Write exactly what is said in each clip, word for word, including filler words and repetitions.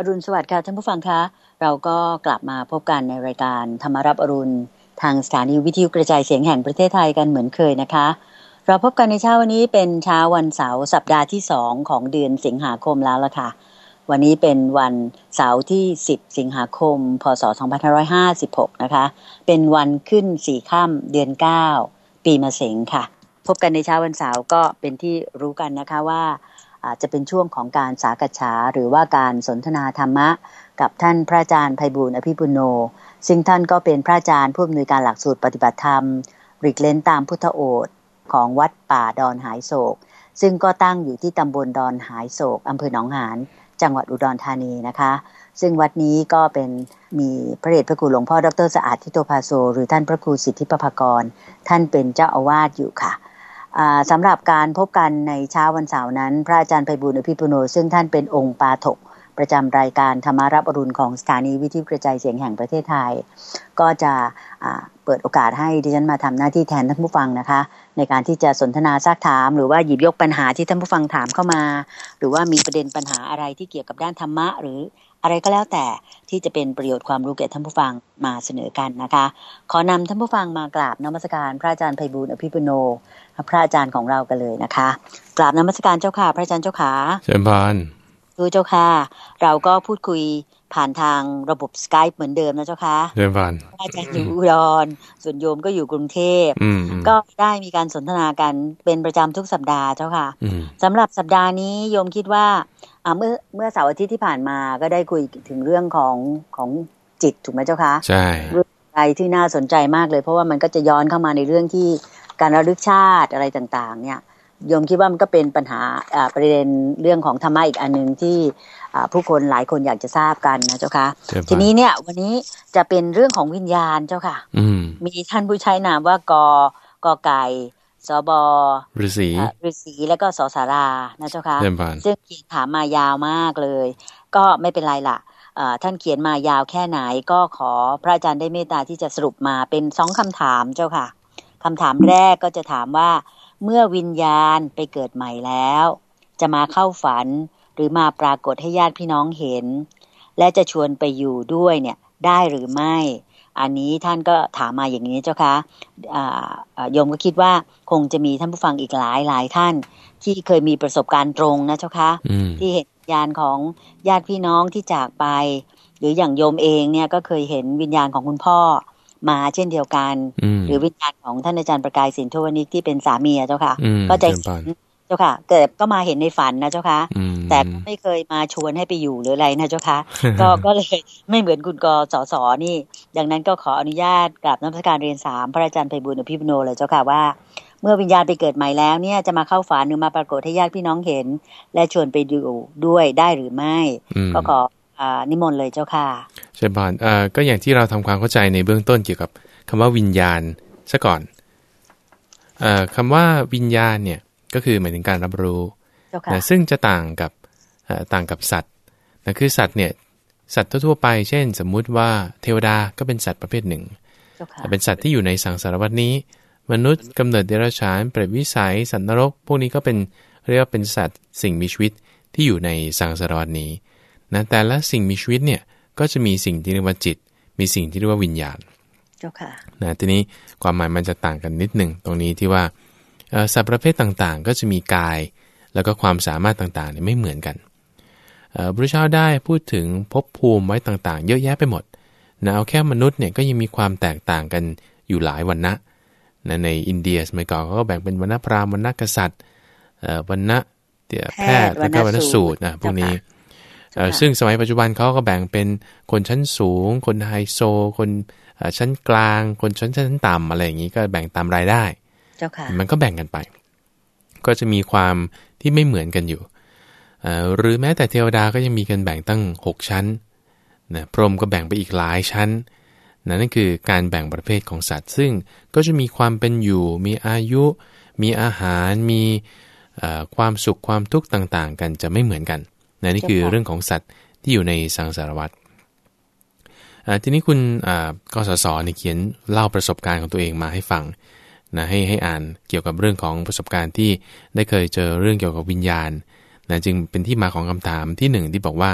รุณสวัสดิ์ค่ะท่านผู้ฟังคะเราก็กลับมาพบกันในรายการธรรมรับอรุณทางสถานีวิทยุกระจายเสียงแห่งประเทศไทยกันเหมือนเคยนะคะเราพบกันในเช้าวันนี้เป็นเช้าวันเสาร์สัปดาห์ที่สองของเดือนสิงหาคมแล้วล่ะค่ะวันนี้เป็นวันเสาร์ที่สิบสิงหาคมพ.ศ. สองพันห้าร้อยห้าสิบหกนะคะเป็นวันขึ้นสี่ค่ำเดือนเก้าปีมะเสงค่ะพบกันในเช้าวันเสาร์ก็เป็นที่รู้กันนะคะว่าอาจจะเป็นช่วงของการสากัจฉาหรือว่าการสนทนาธรรมะกับท่านพระอาจารย์ไพบูลย์อภิปุโนซึ่งท่านก็เป็นพระอาจารย์ผู้อำนวยการหลักสูตรปฏิบัติธรรมหลีกเล้นตามพุทธโอษฐ์ของวัดป่าดอนหายโศกซึ่งก็ตั้งอยู่ที่ตำบลดอนหายโศกอำเภอหนองหานจังหวัดอุดรธานีนะคะซึ่งวัดนี้ก็เป็นมีพระเดชพระคุณหลวงพ่อดร.สะอาดทิโตภาโซหรือท่านพระครูสิทธิปภากรท่านเป็นเจ้าอาวาสอยู่ค่ะสำหรับการพบกันในเช้าวันเสาร์นั้นพระอาจารย์ไพบูลย์อภิปุโนซึ่งท่านเป็นองค์ปาฐกประจำรายการธรรมารับอรุณของสถานีวิทยุกระจายเสียงแห่งประเทศไทยก็จะเปิดโอกาสให้ดิฉันมาทำหน้าที่แทนท่านผู้ฟังนะคะในการที่จะสนทนาซักถามหรือว่าหยิบยกปัญหาที่ท่านผู้ฟังถามเข้ามาหรือว่ามีประเด็นปัญหาอะไรที่เกี่ยวกับด้านธรรมะหรืออะไรก็แล้วแต่ที่จะเป็นประโยชน์ความรู้แก่ท่านผู้ฟังมาเสนอกันนะคะขอนำท่านผู้ฟังมากราบนมัสการพระอาจารย์ไพบูลย์อภิปุโนพระอาจารย์ของเรากันเลยนะคะกราบนมัสการเจ้าค่ะพระอาจารย์เจ้าค่ะเชิญพานดูเจ้าค่ะเราก็พูดคุยผ่านทางระบบ Skype เหมือนเดิมนะเจ้าค่ะเชิญพานอาจารย์อยู่อุดรส่วนโยมก็อยู่กรุงเทพก็ได้มีการสนทนากันเป็นประจำทุกสัปดาห์เจ้าค่ะสำหรับสัปดาห์นี้โยมคิดว่าอ่าเมื่อเมื่อเสาร์อาทิตย์ที่ผ่านมาก็ได้คุยถึงเรื่องของของจิตถูกไหมเจ้าคะใช่เรื่องอะไรที่น่าสนใจมากเลยเพราะว่ามันก็จะย้อนเข้ามาในเรื่องที่การระลึกชาติอะไรต่างๆเนี่ยโยมคิดว่ามันก็เป็นปัญหาอ่าประเด็นเรื่องของธรรมะอีกอันนึงที่อ่าผู้คนหลายคนอยากจะทราบกันนะเจ้าค่ะทีนี้เนี่ยวันนี้จะเป็นเรื่องของวิญญาณเจ้าค่ะมีท่านผู้ใช้นามว่ากกไก่สบฤาษีฤาษีแล้วก็สสารานะเจ้าค่ะซึ่งเขียนถามมายาวมากเลยก็ไม่เป็นไรล่ะท่านเขียนมายาวแค่ไหนก็ขอพระอาจารย์ได้เมตตาที่จะสรุปมาเป็นสองคำถามเจ้าค่ะคำถามแรกก็จะถามว่าเมื่อวิญญาณไปเกิดใหม่แล้วจะมาเข้าฝันหรือมาปรากฏให้ญาติพี่น้องเห็นและจะชวนไปอยู่ด้วยเนี่ยได้หรือไม่อันนี้ท่านก็ถามมาอย่างนี้เจ้าค่ะโยมก็คิดว่าคงจะมีท่านผู้ฟังอีกหลายหลายท่านที่เคยมีประสบการณ์ตรงนะเจ้าค่ะที่เห็นวิญญาณของญาติพี่น้องที่จากไปหรืออย่างโยมเองเนี่ยก็เคยเห็นวิญญาณของคุณพ่อมาเช่นเดียวกันหรือวิญญาณของท่านอาจารย์ประกายสินทวนิกที่เป็นสามีเจ้าค่ะก็จะเจ้าค่ะเกิดก็มาเห็นในฝันนะเจ้าค่ะแต่ไม่เคยมาชวนให้ไปอยู่หรืออะไรนะเจ้าค่ะก็ก็เลยไม่เหมือนคุณกสสนี่ดังนั้นก็ขออนุญาตกราบนมัสการเรียนถามพระอาจารย์ไพบูลย์อภิปุโนเลยเจ้าค่ะว่าเมื่อวิญญาณไปเกิดใหม่แล้วเนี่ยจะมาเข้าฝันหรือมาปรากฏให้ญาติพี่น้องเห็นและชวนไปอยู่ด้วยได้หรือไม่ก็ขอนิมนต์เลยเจ้าค่ะใช่บ้านอ่าก็อย่างที่เราทำความเข้าใจในเบื้องต้นเกี่ยวกับคำว่าวิญญาณซะก่อนอ่าคำว่าวิญญาณเนี่ยก็คือหมายถึงการรับรู้นะซึ่งจะต่างกับต่างกับสัตว์นะคือสัตว์เนี่ยสัตว์ทั่วไปเช่นสมมุติว่าเทวดาก็เป็นสัตว์ประเภทหนึ่งเป็นสัตว์ที่อยู่ในสังสารวัฏนี้มนุษย์กำเนิดเดรัจฉานเปรตวิสัยสัตว์นรกพวกนี้ก็เป็นเรียกว่าเป็นสัตว์สิ่งมีชีวิตที่อยู่ในสังสารวัฏนี้นะแต่ละสิ่งมีชีวิตเนี่ยก็จะมีสิ่งที่เรียกว่าจิตมีสิ่งที่เรียกว่าวิญญาณนะทีนี้ความหมายมันจะต่างกันนิดหนึ่งตรงนี้ที่ว่าสัตว์ประเภทต่างๆก็จะมีกายแล้วก็ความสามารถต่างๆเนี่ยไม่เหมือนกันพระพุทธเจ้าได้พูดถึงภพภูมิไว้ต่างๆเยอะแยะไปหมดนะเอาแค่มนุษย์เนี่ยก็ยังมีความแตกต่างกันอยู่หลายวรรณะนะในอินเดียสมัยก่อนเขาก็แบ่งเป็นวรรณพราหมณ์วรรณกษัตริย์วรรณะแพทย์แล้วก็วรรณสูตรนะพวกนี้ซึ่งสมัยปัจจุบันเขาก็แบ่งเป็นคนชั้นสูงคนไฮโซคนชั้นกลางคนชั้นชั้นต่ำอะไรอย่างนี้ก็แบ่งตามรายได้มันก็แบ่งกันไปก็จะมีความที่ไม่เหมือนกันอยู่หรือแม้แต่เทวดาก็ยังมีกันแบ่งตั้งหกชั้นนะพรหมก็แบ่งไปอีกหลายชั้นนั่นคือการแบ่งประเภทของสัตว์ซึ่งก็จะมีความเป็นอยู่มีอายุมีอาหารมีความสุขความทุกข์ต่างๆกันจะไม่เหมือนกันนะนี่คือเรื่องของสัตว์ที่อยู่ในสังสารวัฏทีนี้คุณกสศเนี่ยเขียนเล่าประสบการณ์ของตัวเองมาให้ฟังนะให้ให้อ่านเกี่ยวกับเรื่องของประสบการณ์ที่ได้เคยเจอเรื่องเกี่ยวกับวิญญาณนะจึงเป็นที่มาของคำถามที่หนึ่งที่บอกว่า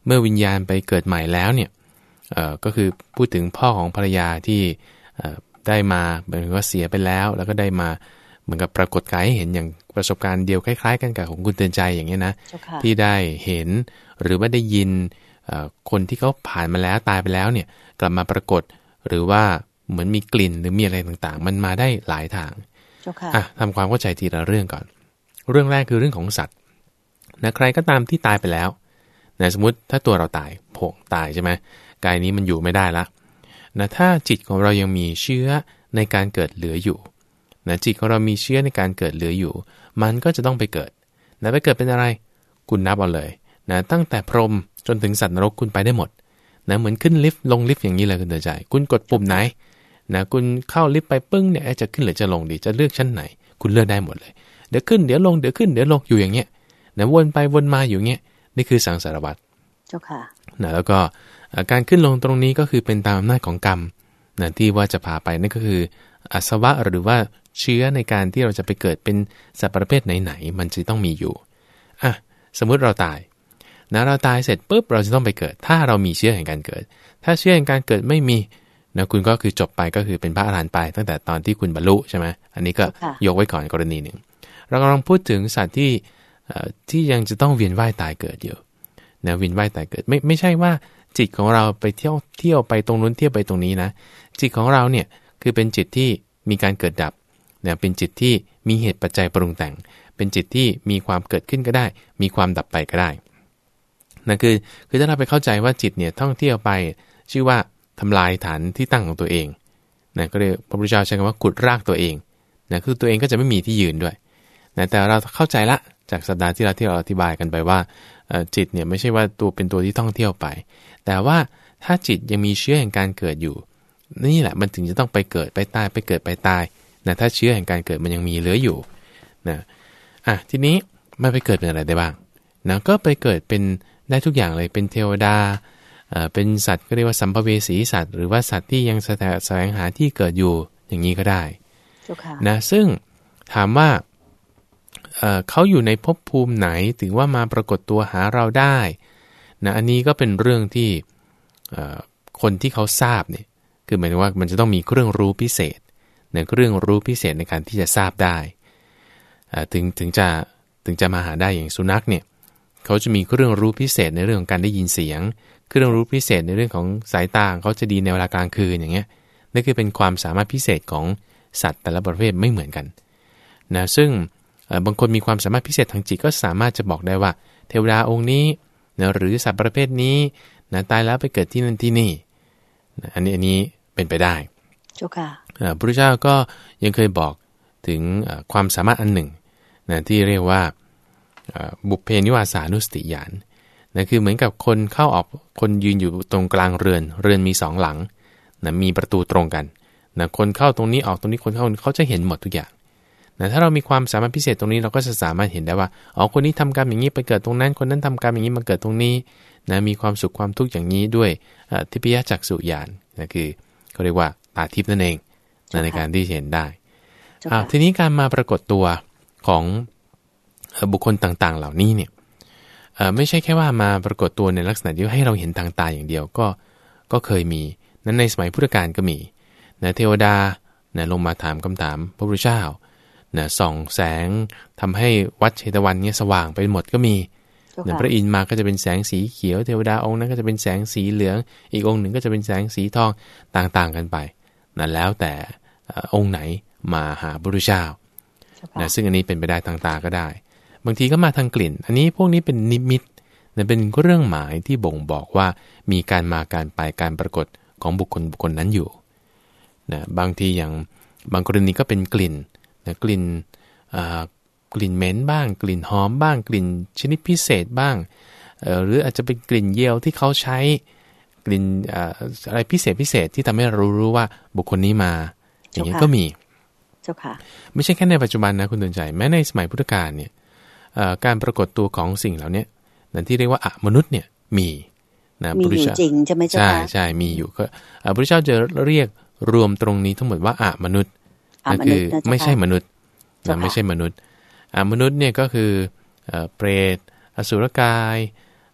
เมื่อวิญญาณไปเกิดใหม่แล้วเนี่ยเอ่อก็คือพูดถึงพ่อของภรรยาที่เอ่อได้มาเหมือนว่าเสียไปแล้วแล้วก็ได้มาเหมือนกับปรากฏกายให้เห็นอย่างประสบการณ์เดียวคล้ายๆกันกับของคุณเตือนใจอย่างเงี้ยนะที่ได้เห็นหรือว่าได้ยินคนที่เขาผ่านมาแล้วตายไปแล้วเนี่ยกลับมาปรากฏหรือว่าเหมือนมีกลิ่นหรือมีอะไรต่างๆมันมาได้หลายทางอ่ะทำความเข้าใจทีละเรื่องก่อนเรื่องแรกคือเรื่องของสัตว์นะใครก็ตามที่ตายไปแล้วนะสมมติถ้าตัวเราตายโผงตายใช่ไหมกายนี้มันอยู่ไม่ได้ละนะถ้าจิตของเรายังมีเชื้อในการเกิดเหลืออยู่นะจิตของเรามีเชื้อในการเกิดเหลืออยู่มันก็จะต้องไปเกิดนะไปเกิดเป็นอะไรคุณนับเอาเลยนะตั้งแต่พรหมจนถึงสัตว์นรกคุณไปได้หมดนะเหมือนขึ้นลิฟต์ลงลิฟต์อย่างนี้เลยคุณเตือนใจคุณกดปุ่มไหนนะคุณเข้าลิฟต์ไปปึ้งเนี่ยจะขึ้นหรือจะลงดีจะเลือกชั้นไหนคุณเลือกได้หมดเลยเดี๋ยวขึ้นเดี๋ยวลงเดี๋ยวขึ้นเดี๋ยวลงอยู่อย่างเงี้ยนะวนไปวนมาอยู่เงี้ยนี่คือสังสารวัฏเจ้าค่ะนะแล้วก็การขึ้นลงตรงนี้ก็คือเป็นตามอำนาจของกรรมนะที่ว่าจะพาไปนั่นก็คืออาสวะหรือว่าเชื้อในการที่เราจะไปเกิดเป็นสัตว์ประเภทไหนๆมันจะต้องมีอยู่อ่ะสมมุติเราตายนะเราตายเสร็จปุ๊บเราจะต้องไปเกิดถ้าเรามีเชื้อแห่งการเกิดถ้าเชื้อแห่งการเกิดไม่มีนะคุณก็คือจบไปก็คือเป็นพระอรหันต์ไปตั้งแต่ตอนที่คุณบรรลุใช่ไหมอันนี้ก็ยกไว้ก่อนกรณีหนึ่งเรากำลังพูดถึงสัตว์ที่ที่ยังจะต้องเวียนว่ายตายเกิดอยู่นะเวียนว่ายตายเกิดไม่ไม่ใช่ว่าจิตของเราไปเที่ยวเที่ยวไปตรงนู้นเที่ยวไปตรงนี้นะจิตของเราเนี่ยคือเป็นจิตที่มีการเกิดดับเนี่ยเป็นจิตที่มีเหตุปัจจัยปรุงแต่งเป็นจิตที่มีความเกิดขึ้นก็ได้มีความดับไปก็ได้นั่นคือคือถ้าเราไปเข้าใจว่าจิตเนี่ยท่องเที่ยวไปชื่อว่าทำลายฐานที่ตั้งของตัวเองนะก็เลยพระพุทธเจ้าใช้คำว่าขุดรากตัวเองนะคือตัวเองก็จะไม่มีที่ยืนด้วยนะแต่เราเข้าใจละจากสัปดาห์ที่เราที่เราอธิบายกันไปว่าจิตเนี่ยไม่ใช่ว่าตัวเป็นตัวที่ท่องเที่ยวไปแต่ว่าถ้าจิตยังมีเชื้อแห่งการเกิดอยู่นี่แหละมันถึงจะต้องไปเกิดไปตายไปเกิดไปตายนะถ้าเชื้อแห่งการเกิดมันยังมีเหลืออยู่นะอ่ะทีนี้มันไปเกิดเป็นอะไรได้บ้างนะก็ไปเกิดเป็นได้ทุกอย่างเลยเป็นเทวดาเอ่อเป็นสัตว์ก็เรียกว่าสัมภเวสีสัตว์หรือว่าสัตว์ที่ยังแสวงหาที่เกิดอยู่อย่างนี้ก็ได้นะซึ่งถามว่าเอ่อเขาอยู่ในภพภูมิไหนถึงว่ามาปรากฏตัวหาเราได้นะอันนี้ก็เป็นเรื่องที่เอ่อคนที่เขาทราบเนี่ยคือหมายถึงว่ามันจะต้องมีเครื่องรู้พิเศษเนี่ยเครื่องรู้พิเศษในการที่จะทราบได้ถึงถึงจะถึงจะมาหาได้อย่างสุนัขเนี่ยเขาจะมีเครื่องรู้พิเศษในเรื่องของการได้ยินเสียงเครื่องรู้พิเศษในเรื่องของสายตาเขาจะดีในเวลากลางคืนอย่างเงี้ยนั่นคือเป็นความสามารถพิเศษของสัตว์แต่ละประเภทไม่เหมือนกันนะซึ่งบางคนมีความสามารถพิเศษทางจิตก็สามารถจะบอกได้ว่าเทวดาองค์นี้นะหรือสัตว์ประเภทนี้นะตายแล้วไปเกิดที่นั่นที่นี่นะอันนี้อันนี้เป็นไปได้เจ้าค่ะพระพุทธเจ้าก็ยังเคยบอกถึงความสามารถอันหนึ่งนะที่เรียกว่าบุพเพนิวาสานุสติญาณนะคือเหมือนกับคนเข้าออกคนยืนอยู่ตรงกลางเรือนเรือนมีสองหลังนะมีประตูตรงกันนะคนเข้าตรงนี้ออกตรงนี้คนเข้าเขาจะเห็นหมดทุกอย่างนะถ้าเรามีความสามารถพิเศษตรงนี้เราก็จะสามารถเห็นได้ว่าอ๋อคนนี้ทำกรรมอย่างนี้ไปเกิดตรงนั้นคนนั้นทำกรรมอย่างนี้มาเกิดตรงนี้นะมีความสุขความทุกข์อย่างนี้ด้วยทิพยจักษุญาณนะคือเขาเรียกว่าตาทิพย์นั่นเองนะในการที่เห็นได้ทีนี้การมาปรากฏตัวของบุคคลต่างๆเหล่านี้เนี่ยไม่ใช่แค่ว่ามาปรากฏตัวในลักษณะที่ให้เราเห็นทางตาอย่างเดียวก็ก็เคยมีนั้นในสมัยพุทธกาลก็มีนะเทวดานะลงมาถามคำถามพระพุทธเจ้านะส่องแสงทำให้วัดเชตวันเนี่ยสว่างไปหมดก็มีนะพระอินทร์มาก็จะเป็นแสงสีเขียวเทวดาองค์นั้นก็จะเป็นแสงสีเหลืองอีกองค์หนึ่งก็จะเป็นแสงสีทองต่างๆกันไปนะแล้วแต่องค์ไหนมาหาพระพุทธเจ้านะซึ่งอันนี้เป็นไปได้ทางตาก็ได้บางทีก็มาทางกลิ่นอันนี้พวกนี้เป็นนิมิตนะเป็นเรื่องหมายที่บ่งบอกว่ามีการมาการไปการปรากฏของบุคคลบุคคลนั้นอยู่นะบางทีอย่างบางกรณีก็เป็นกลิ่นนะกลิ่นกลิ่นเหม็นบ้างกลิ่นหอมบ้างกลิ่นชนิดพิเศษบ้างหรืออาจจะเป็นกลิ่นเยียวที่เขาใช้กลิ่นอะไรพิเศษพิเศษที่ทำให้เรารู้ว่าบุคคลนี้มาอย่างนี้ก็มีเจ้าค่ะไม่ใช่แค่ในปัจจุบันนะคุณตื่นใจแม้ในสมัยพุทธกาลเนี่ยการปรากฏตัวของสิ่งเหล่านี้นั่นที่เรียกว่าอมนุษย์เนี่ยมีนะมีอยู่จริงใช่ไหมเจ้าค่ะใช่ใช่มีอยู่ก็พระพุทธเจ้าจะเรียกรวมตรงนี้ทั้งหมดว่าอมนุษย์นั่นคือไม่ใช่มนุษย์นะไม่ใช่มนุษย์อมนุษย์เนี่ยก็คือเปรตอสุรกาย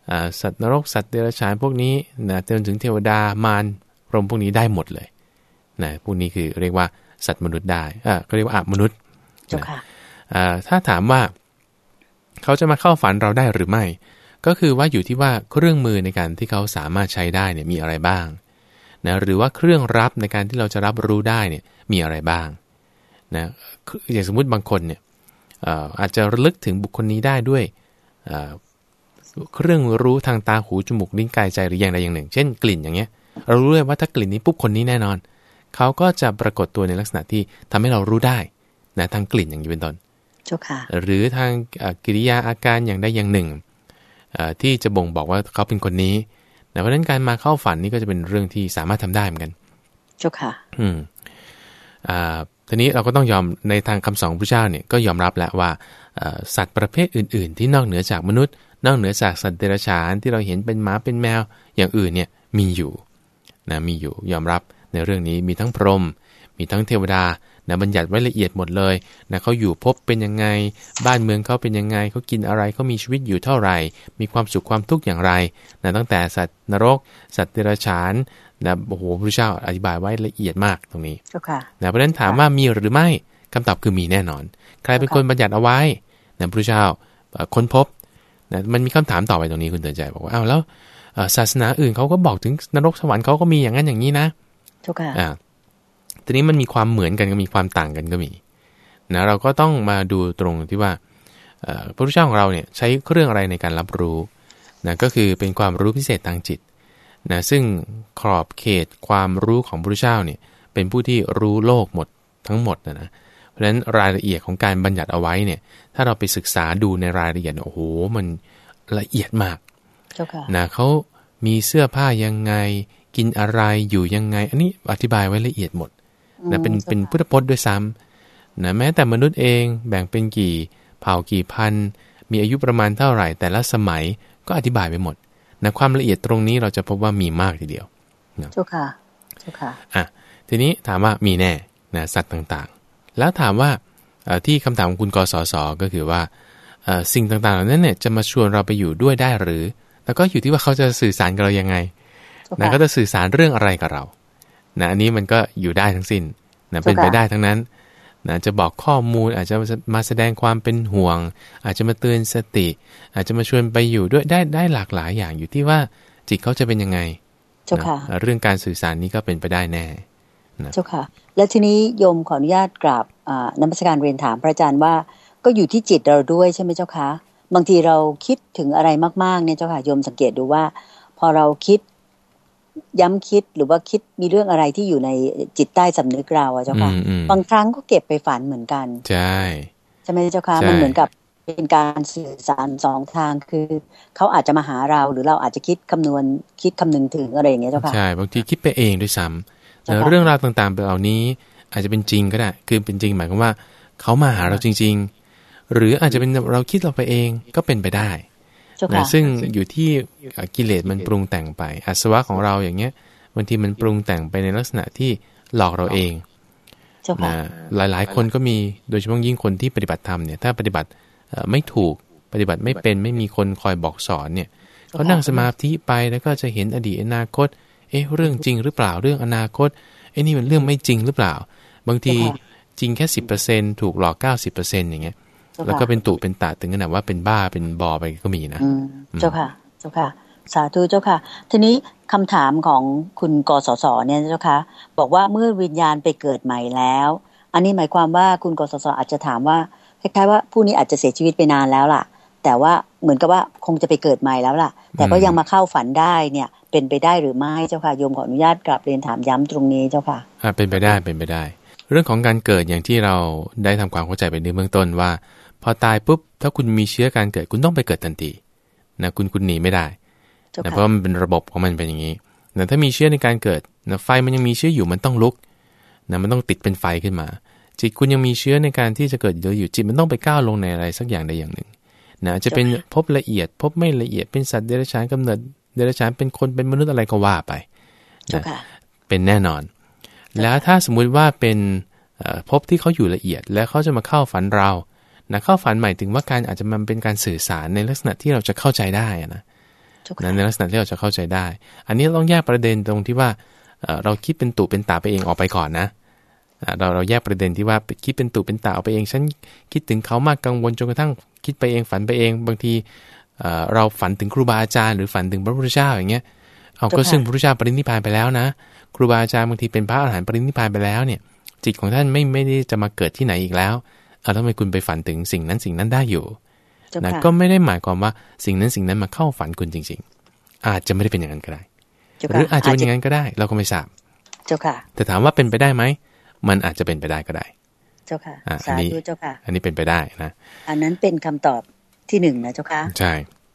สัตว์นรกสัตว์เดรัจฉานพวกนี้นะจนถึงเทวดามารพรหมพวกนี้ได้หมดเลยนะพวกนี้คือเรียกว่าสัตว์มนุษย์ได้อ่าก็เรียกว่าอมนุษย์นะอ่าถ้าถามว่าเขาจะมาเข้าฝันเราได้หรือไม่ก็คือว่าอยู่ที่ว่าเครื่องมือในการที่เขาสามารถใช้ได้เนี่ยมีอะไรบ้างนะหรือว่าเครื่องรับในการที่เราจะรับรู้ได้เนี่ยมีอะไรบ้างนะอย่างสมมุติบางคนเนี่ยอาจจะระลึกถึงบุคคลนี้ได้ด้วยเครื่องรู้ทางตาหูจมูกลิ้นกายใจหรืออย่างใดอย่างหนึ่งเช่นกลิ่นอย่างเงี้ยเรารู้เลยว่าถ้ากลิ่นนี้ปุ๊บคนนี้แน่นอนเขาก็จะปรากฏตัวในลักษณะที่ทำให้เรารู้ได้นะทางกลิ่นอย่างนี้เป็นต้นหรือทางกิริยาอาการอย่างใดอย่างหนึ่งที่จะบ่งบอกว่าเขาเป็นคนนี้เพราะฉะนั้นการมาเข้าฝันนี่ก็จะเป็นเรื่องที่สามารถทำได้เหมือนกันเจ้าค่ะอืมอ่าทีนี้เราก็ต้องยอมในทางคำสอนพระเจ้าเนี่ยก็ยอมรับแล้วว่าสัตว์ประเภทอื่นๆที่นอกเหนือจากมนุษย์นอกเหนือจากสัตว์เดรัจฉานที่เราเห็นเป็นหมาเป็นแมวอย่างอื่นเนี่ยมีอยู่นะมีอยู่ยอมรับในเรื่องนี้มีทั้งพรหมมีทั้งเทวดานะบัญญัติไว้ละเอียดหมดเลยนะเขาอยู่พบเป็นยังไงบ้านเมืองเขาเป็นยังไงเขากินอะไรเขามีชีวิตอยู่เท่าไหร่มีความสุขความทุกข์อย่างไรนะตั้งแต่สัตว์นรกสัตว์เดรัจฉานนะโอ้โหพระเจ้าอธิบายไว้ละเอียดมากตรงนี้นะเพราะฉะนั้นถามว่ามีหรือไม่คำตอบคือมีแน่นอนใครเป็นคนบัญญัติเอาไว้นะพระเจ้าค้นพบนะมันมีคำถามต่อไปตรงนี้คุณเตือนใจบอกว่าอ้าวแล้วศาสนาอื่นเขาก็บอกถึงนรกสวรรค์เขาก็มีอย่างนั้นอย่างนี้นะถูกค่ะอ่าทีนี้มันมีความเหมือนกันก็มีความต่างกันก็มีนะเราก็ต้องมาดูตรงที่ว่าพระพุทธเจ้าของเราเนี่ยใช้เครื่องอะไรในการรับรู้นะก็คือเป็นความรู้พิเศษทางจิตนะซึ่งขอบเขตความรู้ของพระพุทธเจ้าเนี่ยเป็นผู้ที่รู้โลกหมดทั้งหมดนะนะเพราะฉะนั้นรายละเอียดของการบัญญัติเอาไว้เนี่ยถ้าเราไปศึกษาดูในรายละเอียดโอ้โหมันละเอียดมากนะเขามีเสื้อผ้ายังไงกินอะไรอยู่ยังไงอันนี้อธิบายไว้ละเอียดหมดนะเป็นเป็นพุทธพจน์ด้วยซ้ำนะแม้แต่มนุษย์เองแบ่งเป็นกี่เผ่ากี่พันมีอายุประมาณเท่าไหร่แต่ละสมัยก็อธิบายไปหมดนะความละเอียดตรงนี้เราจะพบว่ามีมากทีเดียวนะเจ้าค่ะเจ้าค่ะอ่ะทีนี้ถามว่ามีแน่นะสัตว์ต่างๆแล้วถามว่าที่คำถามของคุณกสศก็คือว่าสิ่งต่างๆเหล่านั้นเนี่ยจะมาชวนเราไปอยู่ด้วยได้หรือแล้วก็อยู่ที่ว่าเขาจะสื่อสารกับเรายังไงนะก็จะสื่อสารเรื่องอะไรกับเรานะอันนี้มันก็อยู่ได้ทั้งสิ้นนะเป็นไปได้ทั้งนั้นนะจะบอกข้อมูลอาจจะมาแสดงความเป็นห่วงอาจจะมาเตือนสติอาจจะมาชวนไปอยู่ด้วยได้ได้หลากหลายอย่างอยู่ที่ว่าจิตเขาจะเป็นยังไงนะเรื่องการสื่อสารนี้ก็เป็นไปได้แน่นะเจ้าค่ะแล้วทีนี้โยมขออนุญาตกราบนมัสการเรียนถามพระอาจารย์ว่าก็อยู่ที่จิตเราด้วยใช่ไหมเจ้าคะบางทีเราคิดถึงอะไรมากๆเนี่ยเจ้าค่ะโยมสังเกตดูว่าพอเราคิดย้ำคิดหรือว่าคิดมีเรื่องอะไรที่อยู่ในจิตใต้สำนึกเราอะเจ้าค่ะบางครั้งก็เก็บไปฝันเหมือนกันใช่ใช่ไหมเจ้าค่ะมันเหมือนกับเป็นการสื่อสารสองทางคือเขาอาจจะมาหาเราหรือเราอาจจะคิดคำนวณคิดคำนึงถึงอะไรอย่างเงี้ยเจ้าค่ะใช่บางทีคิดไปเองด้วยซ้ำเรื่องราวต่างๆเหล่านี้อาจจะเป็นจริงก็ได้คือเป็นจริงหมายความว่าเขามาหาเราจริงๆหรืออาจจะเป็นเราคิดเราไปเองก็เป็นไปได้นะซึ่งอยู่ที่กิเลสมันปรุงแต่งไปอาสวะของเราอย่างเงี้ยบางทีมันปรุงแต่งไปในลักษณะที่หลอกเราเองนะหลายๆคนก็มีโดยเฉพาะยิ่งคนที่ปฏิบัติธรรมเนี่ยถ้าปฏิบัติไม่ถูกปฏิบัติไม่เป็นไม่มีคนคอยบอกสอนเนี่ยเขานั่งสมาธิไปแล้วก็จะเห็นอดีตอนาคตเอ๊ะเรื่องจริงหรือเปล่าเรื่องอนาคตเอ๊ะนี่มันเรื่องไม่จริงหรือเปล่าบางทีจริงแค่ สิบเปอร์เซ็นต์ ถูกหลอก เก้าสิบเปอร์เซ็นต์ อย่างเงี้ยแล้วก็เป็นตุเป็นตาถึงขนาดว่าเป็นบ้าเป็นบอไปก็มีนะเจ้าค่ะเจ้าค่ะสาธุเจ้าค่ะทีนี้คำถามของคุณกสศเนี่ยเจ้าค่ะบอกว่าเมื่อวิญญาณไปเกิดใหม่แล้วอันนี้หมายความว่าคุณกสศอาจจะถามว่าคล้ายๆว่าผู้นี้อาจจะเสียชีวิตไปนานแล้วล่ะแต่ว่าเหมือนกับว่าคงจะไปเกิดใหม่แล้วล่ะแต่ก็ยังมาเข้าฝันได้เนี่ยเป็นไปได้หรือไม่เจ้าค่ะโยมขออนุญาตกลับเรียนถามย้ำตรงนี้เจ้าค่ะอ่าเป็นไปได้เป็นไปได้เรื่องของการเกิดอย่างที่เราได้ทำความเข้าใจไปในเบื้องต้นว่าพอตายปุ๊บถ้าคุณมีเชื้อการเกิดคุณต้องไปเกิดทันทีนะคุณคุณหนีไม่ได้นะเพราะมันเป็นระบบของมันเป็นอย่างนี้นะถ้ามีเชื้อในการเกิดนะไฟมันยังมีเชื้ออยู่มันต้องลุกนะมันต้องติดเป็นไฟขึ้นมาจิตคุณยังมีเชื้อในการที่จะเกิดอยู่จิตมันต้องไปก้าวลงในอะไรสักอย่างใดอย่างหนึ่งนะจะเป็นพบละเอียดพบไม่ละเอียดเป็นสัตว์เดรัจฉานกำเนิดเดรัจฉานเป็นคนเป็นมนุษย์อะไรก็ว่าไปนะเป็นแน่นอนแล้วถ้าสมมุติว่าเป็นพบที่เขาอยู่ละเอียดแล้วเขาจะมาเข้าฝันเรานะเข้าฝันหมายถึงว่าการอาจจะมันเป็นการสื่อสารในลักษณะที่เราจะเข้าใจได้นะในลักษณะที่เราจะเข้าใจได้อันนี้ต้องแยกประเด็นตรงที่ว่าเราคิดเป็นตุเป็นตาไปเองออกไปก่อนนะเราเราแยกประเด็นที่ว่าคิดเป็นตุเป็นตาออกไปเองฉันคิดถึงเขามากกังวลจนกระทั่งคิดไปเองฝันไปเองบางทีเราฝันถึงครูบาอาจารย์หรือฝันถึงพระพุทธเจ้าอย่างเงี้ยเอาก็ซึ่งพระพุทธเจ้าปรินิพพานไปแล้วนะครูบาอาจารย์บางทีเป็นพระอรหันต์ปรินิพพานไปแล้วเนี่ยจิตของท่านไม่ไม่ได้จะมาเกิดที่ไหนอีกแล้วเอาทำไมคุณไปฝันถึงสิ่งนั้นสิ่งนั้นได้อยู่นะก็ไม่ได้หมายความว่าสิ่งนั้นสิ่งนั้นมาเข้าฝันคุณจริงๆอาจจะไม่ได้เป็นอย่างนั้นก็ได้หรืออาจจะเป็นอย่างนั้นก็ได้เราก็ไม่ทราบเจ้าค่ะแต่ถามว่าเป็นไปได้ไหมมันอาจจะเป็นไปได้ก็ได้เจ้าค่ะสาธุเจ้าค่ะอันนี้เป็นไปได้นะอันนั้นเป็นคำตอบที่หนึ่งนะเจ้าค่ะใช่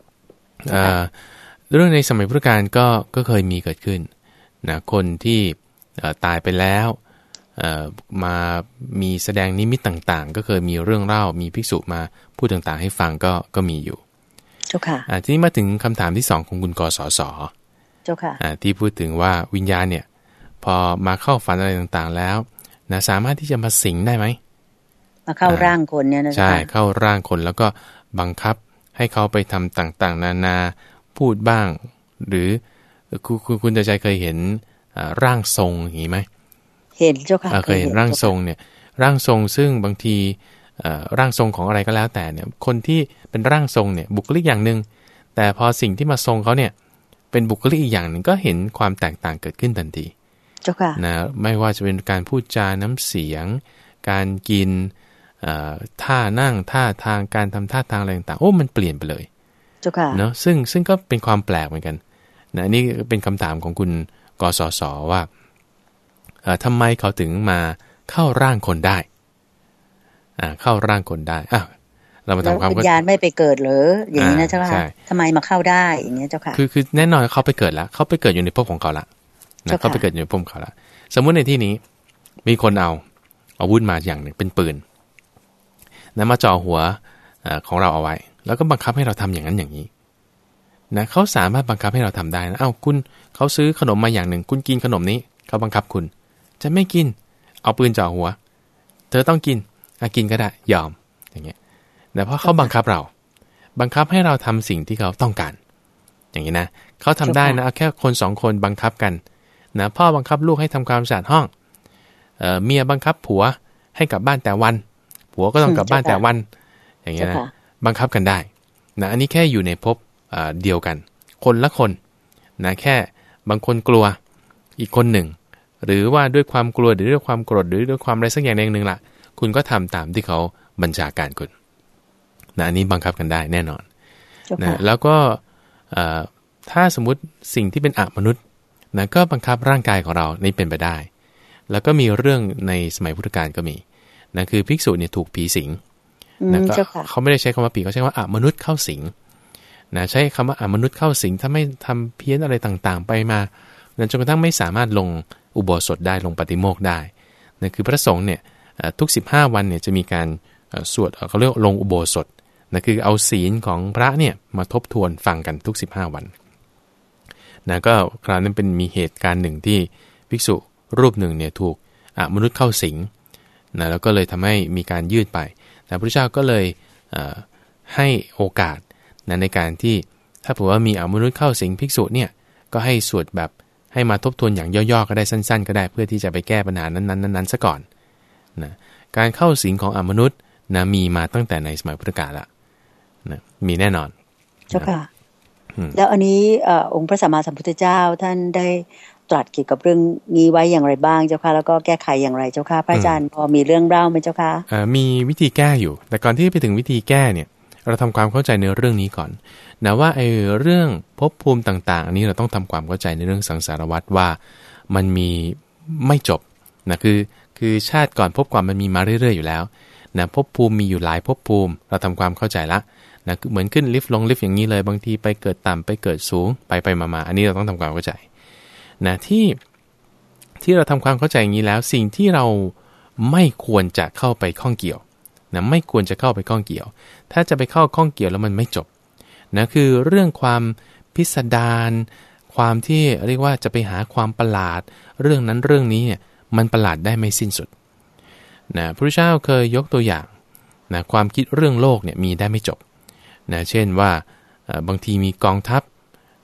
เรื่องในสมัยพุทธกาลก็ก็เคยมีเกิดขึ้นนะคนที่ตายไปแล้วมามีแสดงนิมิตต่างๆก็เคยมีเรื่องเล่ามีภิกษุมาพูดต่างๆให้ฟังก็ก็มีอยู่เจ้าค่ะทีนี้มาถึงคำถามที่สองของคุณกสศเจ้าค่ะที่พูดถึงว่าวิญญาณเนี่ยพอมาเข้าฝันอะไรต่างๆแล้วนะสามารถที่จะมาสิงได้ไหมมาเข้าร่างคนเนี่ยนะใช่เข้าร่างคนแล้วก็บังคับให้เขาไปทำต่างๆนานาพูดบ้างหรือคุณคุณใจเคยเห็นร่างทรงอย่างนี้ไหมเห็นเจ้าค่ะเคยเห็นร่างทรงเนี่ยร่างทรงซึ่งบางทีร่างทรงของอะไรก็แล้วแต่เนี่ยคนที่เป็นร่างทรงเนี่ยบุคลิกอย่างนึงแต่พอสิ่งที่มาทรงเขาเนี่ยเป็นบุคลิกอีกอย่างหนึ่งก็เห็นความแตกต่างเกิดขึ้นทันทีเจ้าค่ะนะไม่ว่าจะเป็นการพูดจาน้ำเสียงการกินท่านั่งท่าทางการทำท่าทางอะไรต่างๆโอ้มันเปลี่ยนไปเลยเจ้าค่ะเนาะซึ่งซึ่งก็เป็นความแปลกเหมือนกันนะนี่เป็นคำถามของคุณกสศว่าทำไมเขาถึงมาเข้าร่างคนได้อ่าเข้าร่างคนได้อ่ะเรามาทำความวิญญาณไม่ไปเกิดหรืออย่างนี้นะเจ้าค่ะทำไมมาเข้าได้อย่างนี้เจ้าค่ะคือคือแน่นอนเขาไปเกิดแล้วเขาไปเกิดอยู่ในภพของเขาละนะเขาไปเกิดอยู่ในภพเขาละสมมุติในที่นี้มีคนเอาอาวุธมาอย่างหนึ่งเป็นปืนนะมาจ่อหัวของเราเอาไว้แล้วก็บังคับให้เราทำอย่างนั้นอย่างนี้นะเขาสามารถบังคับให้เราทำได้นะเอ้าคุณเขาซื้อขนมมาอย่างหนึ่งคุณกินขนมนี้เขาบังคับคุณจะไม่กินเอาปืนจ่อหัวเธอต้องกินอ่ะกินก็ได้ยอมอย่างเงี้ยแต่เพราะเขาบังคับเราบังคับให้เราทำสิ่งที่เขาต้องการอย่างนี้นะเขาทำได้นะเอาแค่คนสองคนบังคับกันนะพ่อบังคับลูกให้ทำความสะอาดห้องเอ่อเมียบังคับผัวให้กลับบ้านแต่วันผัวก็ต้องกลับบ้านแต่วันอย่างเงี้ยนะบังคับกันได้นะอันนี้แค่อยู่ในภพเดียวกันคนละคนนะแค่บางคนกลัวอีกคนหนึ่งหรือว่าด้วยความกลัวหรือด้วยความโกรธหรือด้วยความอะไรสักอย่างหนึ่งล่ะคุณก็ทำตามที่เขาบัญชาการคุณนะอันนี้บังคับกันได้แน่นอนนะแล้วก็ถ้าสมมุติสิ่งที่เป็นอมนุษย์นะก็บังคับร่างกายของเรานี่เป็นไปได้แล้วก็มีเรื่องในสมัยพุทธกาลก็มีนะคือภิกษุเนี่ยถูกผีสิงนะก็เขาไม่ได้ใช้คำว่าผีเขาใช้ว่าอมนุษย์เข้าสิงนะใช้คำว่าอมนุษย์เข้าสิงถ้าไม่ทำเพี้ยนอะไรต่างๆไปมาจนกระทั่งไม่สามารถลงอุโบสถได้ลงปฏิโมกข์ได้นะคือพระสงฆ์เนี่ยทุกสิบห้าวันเนี่ยจะมีการสวดเขาเรียกลงอุโบสถนะคือเอาศีลของพระเนี่ยมาทบทวนฟังกันทุกสิบห้าวันนะก็คราวนั้นเป็นมีเหตุการณ์หนึ่งที่ภิกษุรูปหนึ่งเนี่ยถูกมนุษย์เข้าสิงนะแล้วก็เลยทำให้มีการยืดไปแต่พระพุทธเจ้าก็เลยให้โอกาสนะในการที่ถ้าเผื่อว่ามีมนุษย์เข้าสิงภิกษุเนี่ยก็ให้สวดแบบให้มาทบทวนอย่างย่อๆก็ได้สั้นๆก็ได้เพื่อที่จะไปแก้ปัญหานั้นๆนั้นๆซะก่อนนะการเข้าสิงของอมนุษย์นะมีมาตั้งแต่ในสมัยพุทธกาลละนะมีแน่นอนเจ้าค่ะแล้วอันนี้องค์พระสัมมาสัมพุทธเจ้าท่านได้ตรัสเกี่ยวกับเรื่องนี้ไว้อย่างไรบ้างเจ้าค่ะแล้วก็แก้ไขอย่างไรเจ้าค่ะพระอาจารย์พอมีเรื่องเล่าไหมเจ้าค่ะมีวิธีแก้อยู่แต่ก่อนที่ไปถึงวิธีแก้เนี่ยเราทำความเข้าใจในเรื่องนี้ก่อนนะว่าไอ้เรื่องภพภูมิต่างๆอันนี้เราต้องทำความเข้าใจในเรื่องสังสารวัฏว่ามันมีไม่จบนะคือคือชาติก่อนภพก่อนมันมีมาเรื่อยๆอยู่แล้วนะภพภูมิมีอยู่หลายภพภูมิเราทำความเข้าใจละนะเหมือนขึ้นลิฟต์ลงลิฟต์อย่างนี้เลยบางทีไปเกิดต่ำไปเกิดสูงไปไปมาๆอันนี้เราต้องทำความเข้าใจนะที่ที่เราทำความเข้าใจอย่างนี้แล้วสิ่งที่เราไม่ควรจะเข้าไปข้องเกี่ยวนะไม่ควรจะเข้าไปข้องเกี่ยวถ้าจะไปเข้าข้องเกี่ยวแล้วมันไม่จบนะคือเรื่องความพิสดารความที่เรียกว่าจะไปหาความประหลาดเรื่องนั้นเรื่องนี้เนี่ยมันประหลาดได้ไม่สิ้นสุดนะพระพุทธเจ้าเคยยกตัวอย่างนะความคิดเรื่องโลกเนี่ยมีได้ไม่จบนะเช่นว่าบางทีมีกองทัพ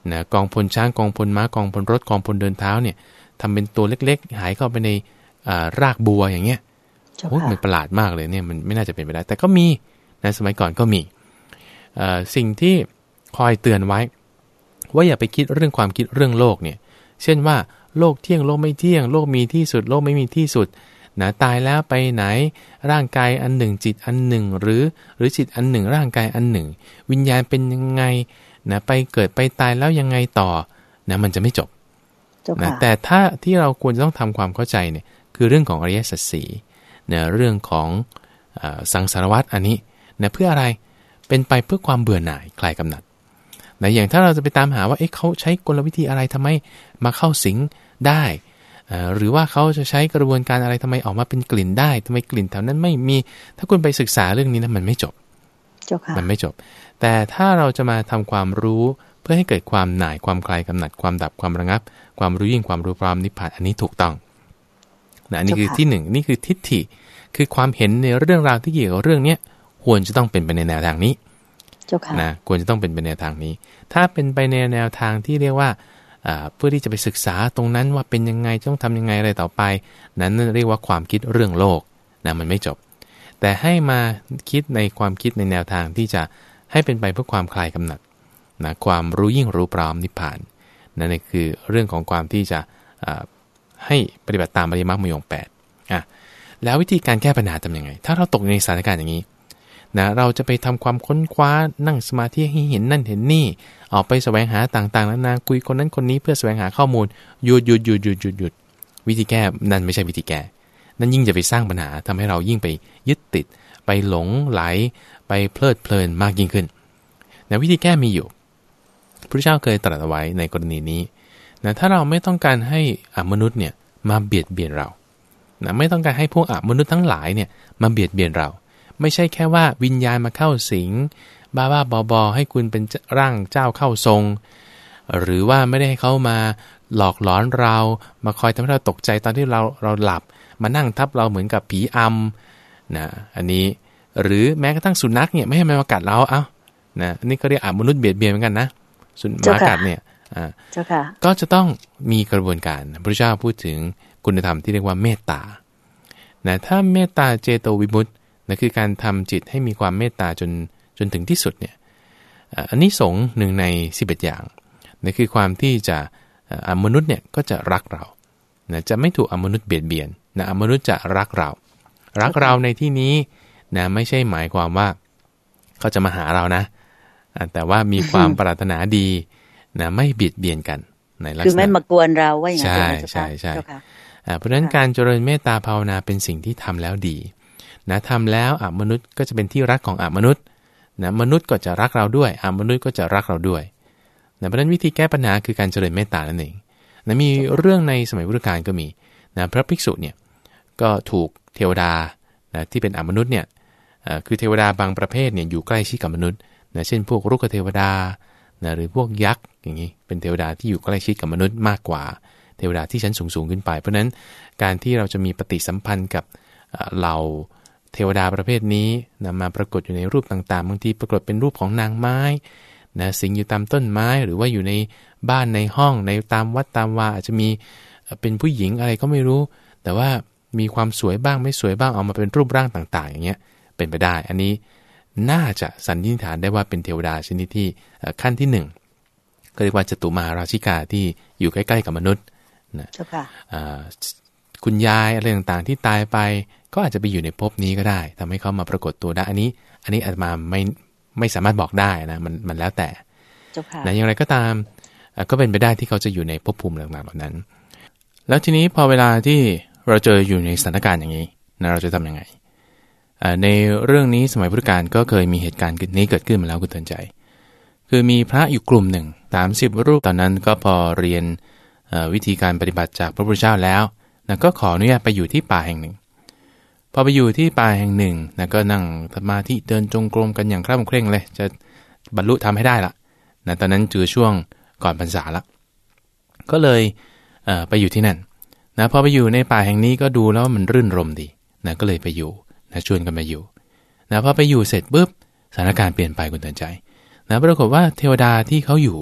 นะกองพลช้างกองพลม้ากองพลรถกองพลเดินเท้าเนี่ยทำเป็นตัวเล็กๆหายเข้าไปในรากบัวอย่างเงี้ยโอ้ยมันประหลาดมากเลยเนี่ยมันไม่น่าจะเป็นไปได้แต่ก็มีนะสมัยก่อนก็มีสิ่งที่คอยเตือนไว้ว่าอย่าไปคิดเรื่องความคิดเรื่องโลกเนี่ยเช่นว่าโลกเที่ยงโลกไม่เที่ยงโลกมีที่สุดโลกไม่มีที่สุดนะตายแล้วไปไหนร่างกายอันหนึ่งจิตอันหนึ่งหรือหรือจิตอันหนึ่งร่างกายอันหนึ่งวิญญาณเป็นยังไงนะไปเกิดไปตายแล้วยังไงต่อนะมันจะไม่จบนะแต่ถ้าที่เราควรจะต้องทำความเข้าใจเนี่ยคือเรื่องของอริยสัจสี่นะเรื่องของอ่าสังสารวัฏอันนี้นะเพื่ออะไรเป็นไปเพื่อความเบื่อหน่ายคลายกำหนัดนะอย่างถ้าเราจะไปตามหาว่าเอ๊ะเขาใช้กลวิธีอะไรทำไมมาเข้าสิงได้หรือว่าเขาจะใช้กระบวนการอะไรทำไมออกมาเป็นกลิ่นได้ทำไมกลิ่นแถวนั้นไม่มีถ้าคุณไปศึกษาเรื่องนี้นะมันไม่จบมันไม่จบแต่ถ้าเราจะมาทำความรู้เพื่อให้เกิดความหน่ายความคลายกำหนัดความดับความระงับความรู้ยิ่งความรู้พร้อมนิพพานอันนี้ถูกต้องนะอันนี้คือที่หนึ่งนี่คือทิฏฐิคือความเห็นในเรื่องราวที่เกี่ยวกับเรื่องนี้ควรจะต้องเป็นไปในแนวทางนี้นะควรจะต้องเป็นไปในแนวทางนี้ถ้าเป็นไปในแนวทางที่เรียกว่าเพื่อที่จะไปศึกษาตรงนั้นว่าเป็นยังไงต้องทำยังไงอะไรต่อไปนั้นเรียกว่าความคิดเรื่องโลกนะมันไม่จบแต่ให้มาคิดในความคิดในแนวทางที่จะให้เป็นไปเพื่อความคลายกำหนัดนะความรู้ยิ่งรู้พร้อมนิพพานนั่นคือเรื่องของความที่จะให้ปฏิบัติตามอริยมรรคมีองค์แปดอ่ะแล้ววิธีการแก้ปัญหาทำยังไงถ้าเราตกในสถานการณ์อย่างนี้นะเราจะไปทำความค้นคว้านั่งสมาธิให้เห็นนั่นเห็นนี่ออกไปแสวงหาต่างๆนานาคุยคนนั้นคนนี้เพื่อแสวงหาข้อมูลหยุดหยุดหยุดหยุดหยุดหยุดวิธีแก้นั่นไม่ใช่วิธีแก้นั่นยิ่งจะไปสร้างปัญหาทำให้เรายิ่งไปยึดติดไปหลงไหลไปเพลิดเพลินมากยิ่งขึ้นนะวิธีแก้มีอยู่พระพุทธเจ้าเคยตรัสเอาไว้ในกรณีนี้นะถ้าเราไม่ต้องการให้อมนุษย์เนี่ยมาเบียดเบียนเรานะไม่ต้องการให้พวกอมนุษย์ทั้งหลายเนี่ยมาเบียดเบียนเราไม่ใช่แค่ว่าวิญญาณมาเข้าสิงบ้าบ้าบอบอให้คุณเป็นร่างเจ้าเข้าทรงหรือว่าไม่ได้ให้เขามาหลอกหลอนเรามาคอยทำให้เราตกใจตอนที่เราเราหลับมานั่งทับเราเหมือนกับผีอำนะอันนี้หรือแม้กระทั่งสุนัขเนี่ยไม่ให้มันมากัดเราเอ้านะอันนี้ก็เรียกอมนุษย์เบียดเบียนเหมือนกันนะสุนัขมากัดเนี่ยอ่าก็จะต้องมีกระบวนการพระพุทธเจ้าพูดถึงคุณธรรมที่เรียกว่าเมตตานะถ้าเมตตาเจโตวิมุตตินั่นคือการทำจิตให้มีความเมตตาจนจนถึงที่สุดเนี่ยอันนี้สงหนึ่งในสิบเอ็ดอย่างนั่นคือความที่จะอมนุษย์เนี่ยก็จะรักเรานะจะไม่ถูกอมนุษย์เบียดเบียนนะอมนุษย์จะรักเรารักเราในที่นี้นะไม่ใช่หมายความว่าเขาจะมาหาเรานะแต่ว่ามีความปรารถนาดีนะไม่เบียดเบียนกันในลักษณะคือไม่มากวนเราว่าอย่างนั้นใช่ใช่ใช่เพราะฉะนั้นการเจริญเมตตาภาวนาเป็นสิ่งที่ทำแล้วดีนะทำแล้วอมนุษย์ก็จะเป็นที่รักของอมนุษย์นะมนุษย์ก็จะรักเราด้วยอมนุษย์ก็จะรักเราด้วยนะเพราะฉะนั้นวิธีแก้ปัญหาคือการเจริญเมตตานั่นเองนะมีเรื่องในสมัยพุทธกาลก็มีนะพระภิกษุเนี่ยก็ถูกเทวดานะที่เป็นอมนุษย์เนี่ยคือเทวดาบางประเภทเนี่ยอยู่ใกล้ชิดกับมนุษย์นะเช่นพวกรุกขเทวดานะหรือพวกยักษ์อย่างนี้เป็นเทวดาที่อยู่ใกล้ชิดกับมนุษย์มากกว่าเทวดาที่ชั้นสูงๆขึ้นไปเพราะฉะนั้นการที่เราจะมีปฏิสัมพันธ์กับเราเทวดาประเภทนี้นะมาปรากฏอยู่ในรูปต่างๆบางทีปรากฏเป็นรูปของนางไม้นะสิงอยู่ตามต้นไม้หรือว่าอยู่ในบ้านในห้องในตามวัดตามวาอาจจะมีเป็นผู้หญิงอะไรก็ไม่รู้แต่ว่ามีความสวยบ้างไม่สวยบ้างออกมาเป็นรูปร่างต่างๆอย่างเงี้ยเป็นไปได้อันนี้น่าจะสันนิษฐานได้ว่าเป็นเทวดาชนิดที่ขั้นที่หนึ่งก็เรียกว่าจตุมาราชิกาที่อยู่ใกล้ๆกับมนุษย์นะคุณยายอะไรต่างๆที่ตายไปก็อาจจะไปอยู่ในภพนี้ก็ได้ทำให้เขามาปรากฏตัวได้อันนี้อันนี้อาจมาไม่ไม่สามารถบอกได้นะมันมันแล้วแต่นะอย่างไรก็ตามก็เป็นไปได้ที่เขาจะอยู่ในภพภูมิต่างๆเหล่านั้นแล้วทีนี้พอเวลาที่เราเจออยู่ในสถานการณ์อย่างนี้นะเราจะทำยังไงในเรื่องนี้สมัยพุทธกาลก็เคยมีเหตุการณ์นี้เกิดขึ้นมาแล้วคุณเตือนใจคือมีพระอยู่กลุ่มหนึ่งสามสิบรูปตอนนั้นก็พอเรียนวิธีการปฏิบัติจากพระพุทธเจ้าแล้วนะก็ขออนุญาตไปอยู่ที่ป่าแห่งหนึ่งพอไปอยู่ที่ป่าแห่งหนึ่งนะก็นั่งสมาธิเดินจงกรมกันอย่างเคร่งเคร่งเลยจะบรรลุทำให้ได้ละนะตอนนั้นเจอช่วงก่อนพรรษาละก็เลยเอ่อไปอยู่ที่นั่นนะพอไปอยู่ในป่าแห่งนี้ก็ดูแล้วมันรื่นรมดีนะก็เลยไปอยู่นะชวนกันมาอยู่นะพอไปอยู่เสร็จปุ๊บสถานการณ์เปลี่ยนไปคุณเตือนใจนะปรากฏว่าเทวดาที่เขาอยู่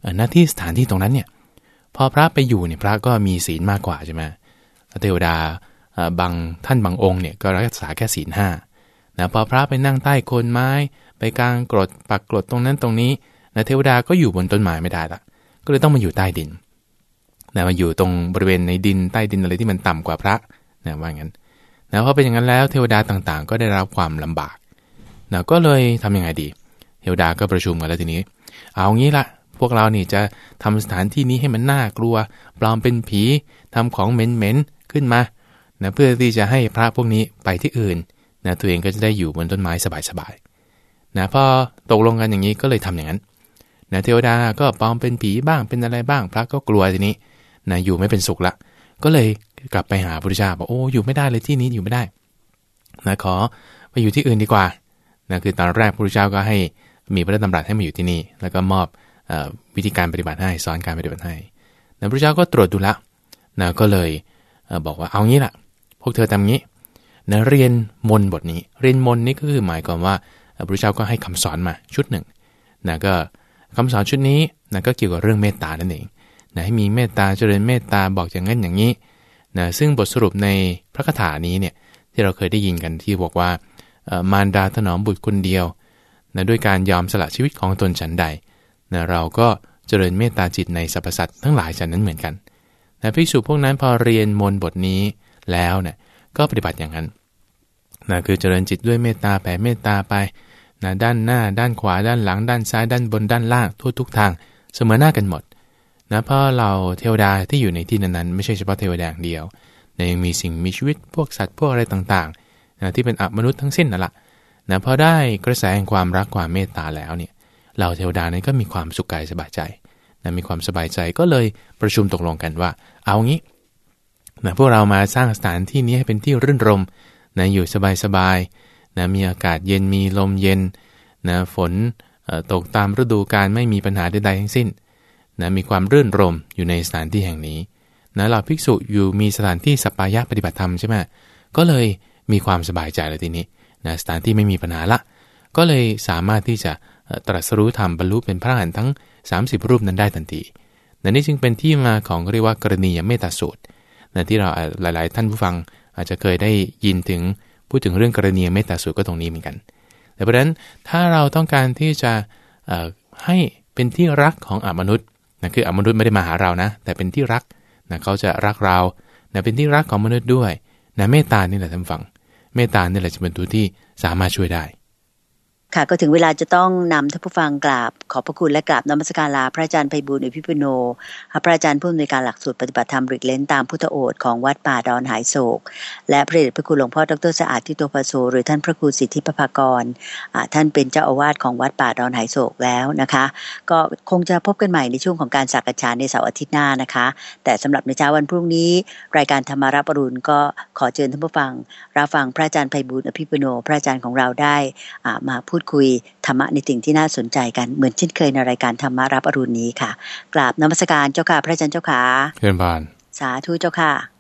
หน้าที่สถานที่ตรงนั้นเนี่ยพอพระไปอยู่เนี่ยพระก็มีศีลมากกว่าใช่ไหมเทวดาบางท่านบางองค์เนี่ยก็รักษาแค่ศีลห้านะพอพระไปนั่งใต้โคนไม้ไปกลางกรดปักกรดตรงนั้นตรงนี้นะเทวดาก็อยู่บนต้นไม้ไม่ได้ละก็เลยต้องมาอยู่ใต้ดินนะมาอยู่ตรงบริเวณในดินใต้ดินอะไรที่มันต่ำกว่าพระนะว่างั้นนะพอเป็นอย่างนั้นแล้วเทวดาต่างๆก็ได้รับความลำบากนะก็เลยทำยังไงดีเทวดาก็ประชุมกันแล้วทีนี้เอางี้ละพวกเรานี่จะทำสถานที่นี้ให้มันน่ากลัวปลอมเป็นผีทำของเหม็นๆขึ้นมานะเพื่อที่จะให้พระพวกนี้ไปที่อื่นนะตัวเองก็จะได้อยู่บนต้นไม้สบายๆนะพอตกลงกันอย่างนี้ก็เลยทำอย่างนั้นนะเทวดาก็ปลอมเป็นผีบ้างเป็นอะไรบ้างพระก็กลัวทีนี้นะอยู่ไม่เป็นสุขละก็เลยกลับไปหาพระพุทธเจ้าบอกโอ้อยู่ไม่ได้เลยที่นี้อยู่ไม่ได้นะขอไปอยู่ที่อื่นดีกว่านะคือตอนแรกพระพุทธเจ้าก็ให้มีพระดำรัสให้มาอยู่ที่นี่แล้วก็มอบเอ่อวิธีการปฏิบัติให้สอนการปฏิบัติให้นะพระพุทธเจ้าก็ตรวจดูละนะก็เลยเอ่อบอกว่าเอางี้ล่ะพวกเธอทำงี้นะเรียนมนต์บทนี้เรียนมนต์นี่ก็คือหมายความว่าพระพุทธเจ้าก็ให้คำสอนมาชุดหนึ่งนะก็คำสอนชุดนี้นะก็เกี่ยวกับเรื่องเมตตานั่นเองนะให้มีเมตตาเจริญเมตตาบอกอย่างนั้นอย่างนี้นะซึ่งบทสรุปในพระคาถานี้เนี่ยที่เราเคยได้ยินกันที่บอกว่ามารดาถนอมบุตรคนเดียวนะด้วยการยอมสละชีวิตของตนฉันใดนะเราก็เจริญเมตตาจิตในสรรพสัตว์ทั้งหลายฉันนั้นเหมือนกันนะภิกษุพวกนั้นพอเรียนมนต์บทนี้แล้วเนี่ยก็ปฏิบัติอย่างนั้นนะคือเจริญจิตด้วยเมตตาแผ่เมตตาไปนะด้านหน้าด้านขวาด้านหลังด้านซ้ายด้านบนด้านล่างทั่วทุกทางเสมอหน้ากันหมดนะเพราะเราเทวดาที่อยู่ในที่นั้นๆไม่ใช่เฉพาะเทวดาอย่างเดียวนะยังมีสิ่งมีชีวิตพวกสัตว์พวกอะไรต่างๆนะที่เป็นอมนุษย์ทั้งสิ้นนั่นแหละนะพอได้กระแสแห่งความรักความเมตตาแล้วเนี่ยเราเทวดานั้นก็มีความสุขกายสบายใจนะมีความสบายใจก็เลยประชุมตกลงกันว่าเอางี้นะพวกเรามาสร้างสถานที่นี้ให้เป็นที่รื่นรมนะอยู่สบายๆนะมีอากาศเย็นมีลมเย็นนะฝนตกตามฤดูกาลไม่มีปัญหาใดๆทั้งสิ้นนะมีความรื่นรมอยู่ในสถานที่แห่งนี้นะเราภิกษุอยู่มีสถานที่สัปปายะปฏิบัติธรรมใช่ไหมก็เลยมีความสบายใจเลยทีนี้นะสถานที่ไม่มีปัญหาละก็เลยสามารถที่จะตรัสรู้ธรรมบรรลุเป็นพระอรหันต์ทั้งสามสิบรูปนั้นได้ทันทีนะนี่จึงเป็นที่มาของเรียกว่ากรณียเมตตาสูตรนะที่เราหลายๆท่านผู้ฟังอาจจะเคยได้ยินถึงพูดถึงเรื่องกรณียเมตตาสูตรก็ตรงนี้เหมือนกันแต่เพราะฉะนั้นถ้าเราต้องการที่จะให้เป็นที่รักของอมนุษย์นะคืออมนุษย์ไม่ได้มาหาเรานะแต่เป็นที่รักนะเขาจะรักเรานะเป็นที่รักของมนุษย์ด้วยนะเมตตานี่แหละท่านฟังเมตตานี่แหละจะเป็นตัวที่สามารถช่วยได้ค่ะก็ถึงเวลาจะต้องนำท่านผู้ฟังกราบขอบพระคุณและกราบนมัสการลาพระอาจารย์ไพบูลย์อภิปุโนพระอาจารย์ผู้อำนวยการหลักสูตรปฏิบัติธรรมริกเลนตามพุทธโอษฐ์ของวัดป่าดอนหายโศกและพระเดชพระคุณหลวงพ่อดร.สะอาดทิโตภโสหรือท่านพระครูสิทธิประภากรท่านเป็นเจ้าอาวาสของวัดป่าดอนหายโศกแล้วนะคะก็คงจะพบกันใหม่ในช่วงของการสักการะในเสาร์อาทิตย์หน้านะคะแต่สำหรับในเช้าวันพรุ่งนี้รายการธรรมารับอรุณก็ขอเชิญท่านผู้ฟังรับฟังพระอาจารย์ไพบูลย์อภิปุโนพระอาจารย์ของเราได้มาพูดคุยธรรมะในสิ่งที่น่าสนใจกันเหมือนเช่นเคยในรายการธรรมะรับอรุณนี้ค่ะกราบนมัสการเจ้าค่ะพระอาจารย์เจ้าค่ะเชิญบานสาธุเจ้าค่ะ